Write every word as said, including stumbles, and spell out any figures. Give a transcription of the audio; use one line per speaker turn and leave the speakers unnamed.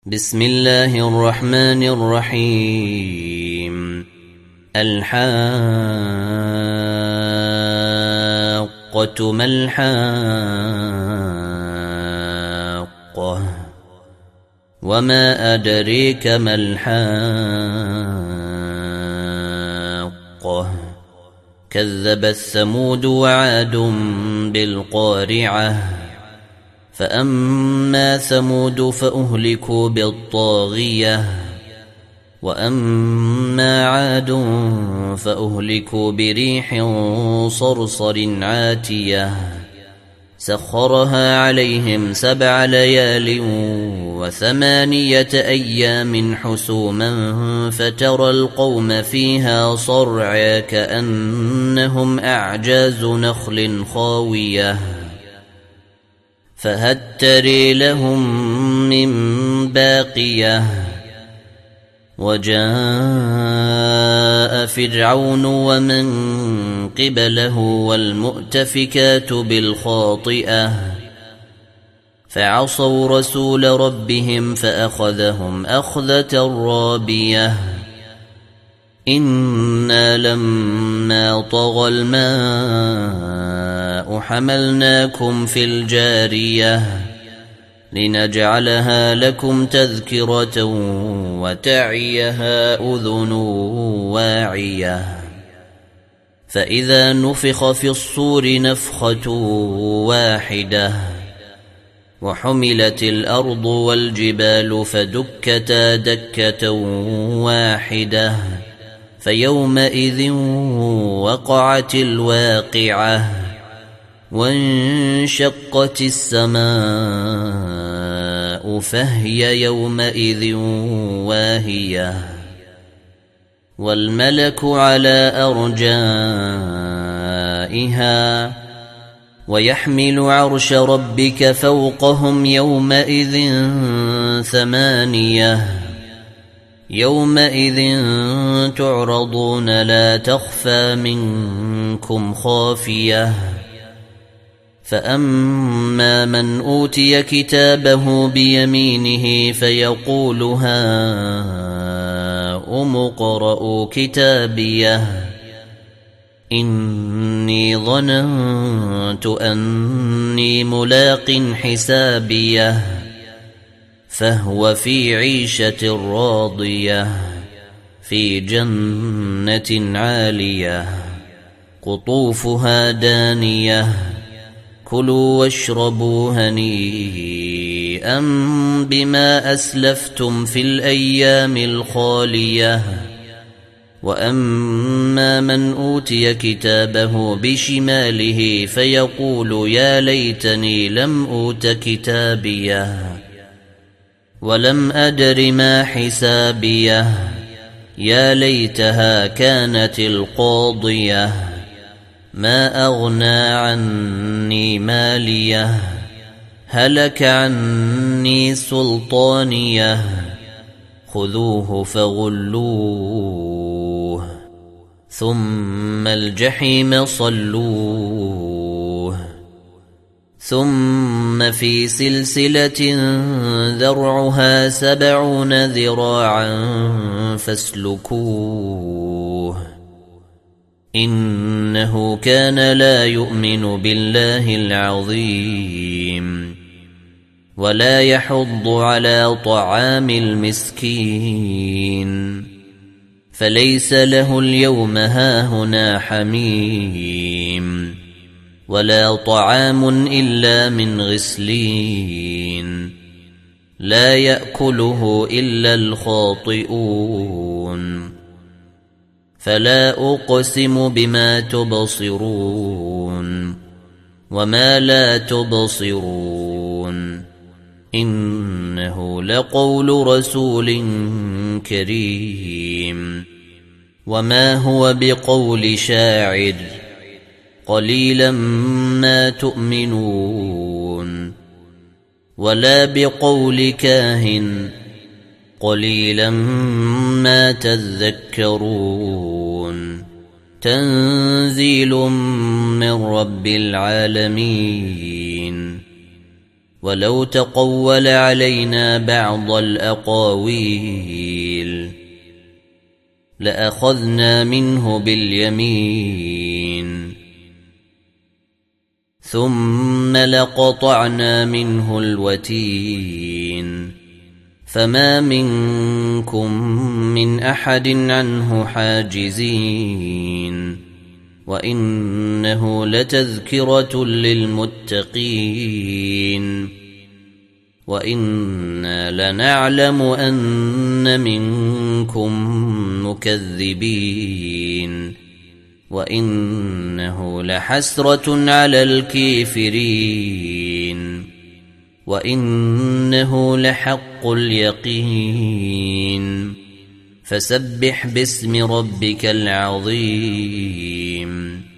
بسم الله الرحمن الرحيم. الحاقة ما الحاقة وما أدريك ما الحاقة كذب الثمود وعاد بالقارعة فأما ثمود فأهلكوا بالطاغية وأما عاد فأهلكوا بريح صرصر عاتية سخرها عليهم سبع ليال وثمانية أيام حسوما فترى القوم فيها صرعى كأنهم أعجاز نخل خاوية فهل تري لهم من باقية وجاء فرعون ومن قبله والمؤتفكات بالخاطئة فعصوا رسول ربهم فأخذهم أخذة رابية إنا لما طغى الماء حملناكم في الجارية لنجعلها لكم تذكرة وتعيها أذن واعية فإذا نفخ في الصور نفخة واحدة وحملت الأرض والجبال فدكتا دكة واحدة فيومئذ وقعت الواقعة وانشقت السماء فهي يومئذ واهية والملك على أرجائها ويحمل عرش ربك فوقهم يومئذ ثمانية يومئذ تعرضون لا تخفى منكم خافية فأما من أوتي كتابه بيمينه فيقول هاؤم اقرءوا كتابيه إني ظننت أني ملاق حسابيه فهو في عيشة راضية في جنة عالية قطوفها دانية كلوا واشربوا هنيئا بما أسلفتم في الأيام الخالية وأما من أوتي كتابه بشماله فيقول يا ليتني لم أوت كتابيه ولم أدر ما حسابيه يا ليتها كانت القاضية ما أغنى عني ماليه هلك عني سلطانيه خذوه فغلوه ثم الجحيم صلوه ثم في سلسلة ذرعها سبعون ذراعا فاسلكوه إنه كان لا يؤمن بالله العظيم ولا يحض على طعام المسكين فليس له اليوم هاهنا حميم ولا طعام إلا من غسلين لا يأكله إلا الخاطئون فلا أقسم بما تبصرون وما لا تبصرون إنه لقول رسول كريم وما هو بقول شاعر قليلا ما تؤمنون ولا بقول كاهن قليلا ما تذكرون تنزيل من رب العالمين ولو تقول علينا بعض الأقاويل لأخذنا منه باليمين ثم لقطعنا منه الوتين فما منكم من أحد عنه حاجزين وإنه لتذكرة للمتقين وإنا لنعلم أن منكم مكذبين وإنه لحسرة على الكافرين وإنه لحق اليقين فسبح باسم ربك العظيم